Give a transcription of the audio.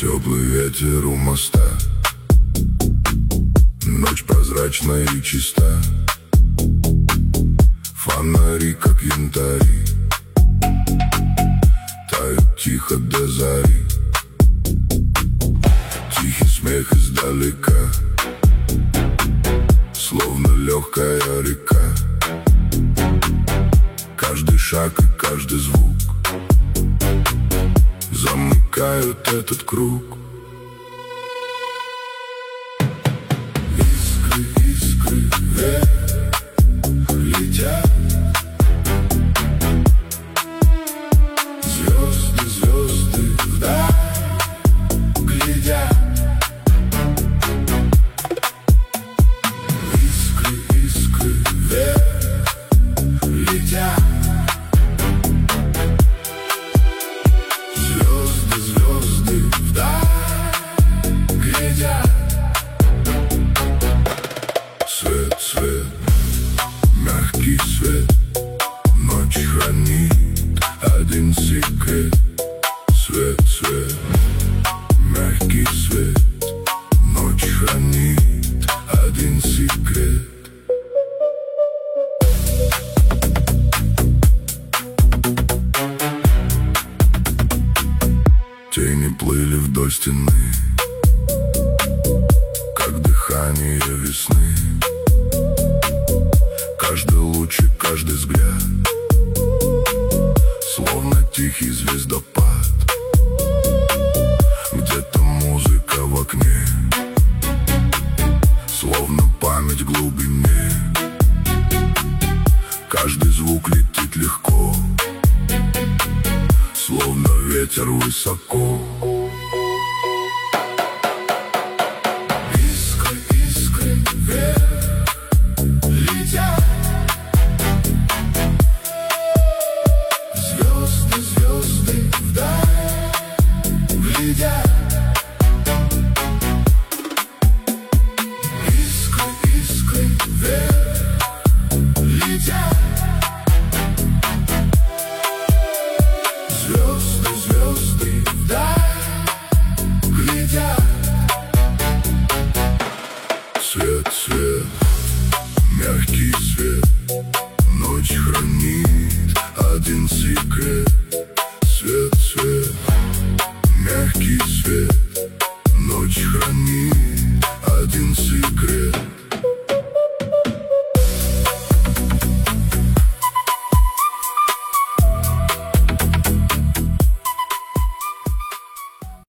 Теплый ветер у моста, ночь прозрачная и чиста, фонари, как янтари, тают тихо до зари. Тихий смех издалека, словно легкая река. Каждый шаг и каждый звук замыкают этот круг. Искры, искры вверх летят, звезды, звезды вдаль глядят. Искры, искры вверх летят, звезды вдаль глядят. Свет, свет, мягкий свет, ночь хранит один секрет. Свет, свет, мягкий свет, ночь хранит один секрет. Тени плыли вдоль стены, как дыхание весны. Каждый луч и каждый взгляд, словно тихий звездопад. Где-то музыка в окне, словно память в глубине. Каждый звук летит легко, словно ветер высоко. Искры, искры вверх летят, звезды, звезды вдаль глядят. Искры, искры вверх летят, звезды вдаль глядят. Свет, свет, мягкий свет, ночь хранит один секрет. Свет, свет, мягкий свет, ночь хранит один секрет.